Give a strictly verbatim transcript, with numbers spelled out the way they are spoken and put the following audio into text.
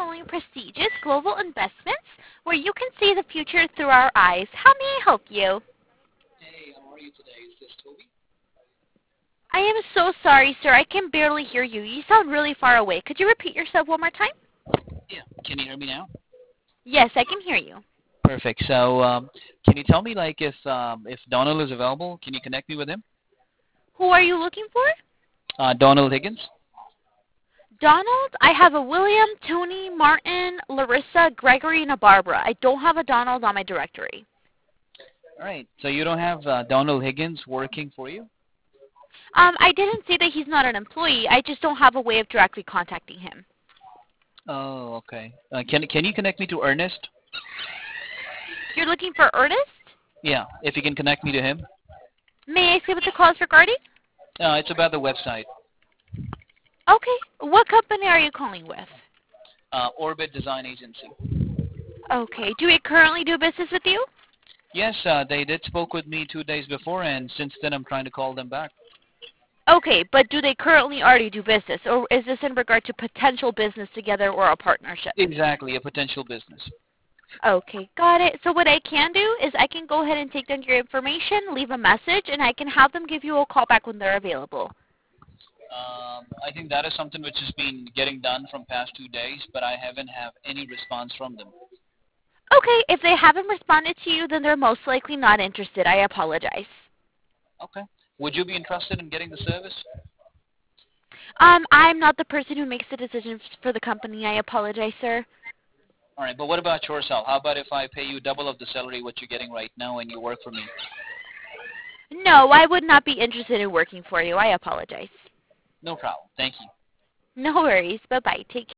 calling Prestigious Global Investments, where you can see the future through our eyes. How may I help you? Hey, how are you today? Is this Toby? I am so sorry, sir. I can barely hear you. You sound really far away. Could you repeat yourself one more time? Yeah. Can you hear me now? Yes, I can hear you. Perfect. So, um, can you tell me, like, if um, if Donald is available? Can you connect me with him? Who are you looking for? Uh, Donald Higgins. Donald? I have a William, Tony, Martin, Larissa, Gregory, and a Barbara. I don't have a Donald on my directory. All right. So you don't have uh, Donald Higgins working for you? Um, I didn't say that he's not an employee. I just don't have a way of directly contacting him. Oh, okay. Uh, can can you connect me to Ernest? You're looking for Ernest? Yeah. If you can connect me to him. May I see what the call is regarding? Uh, it's about the website. Okay. What company are you calling with? Uh, Orbit Design Agency. Okay. Do we currently do business with you? Yes, uh, they did spoke with me two days before, and since then I'm trying to call them back. Okay, but do they currently already do business, or is this in regard to potential business together or a partnership? Exactly, a potential business. Okay, got it. So what I can do is I can go ahead and take down your information, leave a message, and I can have them give you a call back when they're available. Um, I think that is something which has been getting done from past two days, but I haven't have any response from them. Okay, if they haven't responded to you, then they're most likely not interested. I apologize. Okay. Would you be interested in getting the service? Um, I'm not the person who makes the decisions for the company. I apologize, sir. All right, but what about yourself? How about if I pay you double of the salary what you're getting right now and you work for me? No, I would not be interested in working for you. I apologize. No problem. Thank you. No worries. Bye-bye. Take care.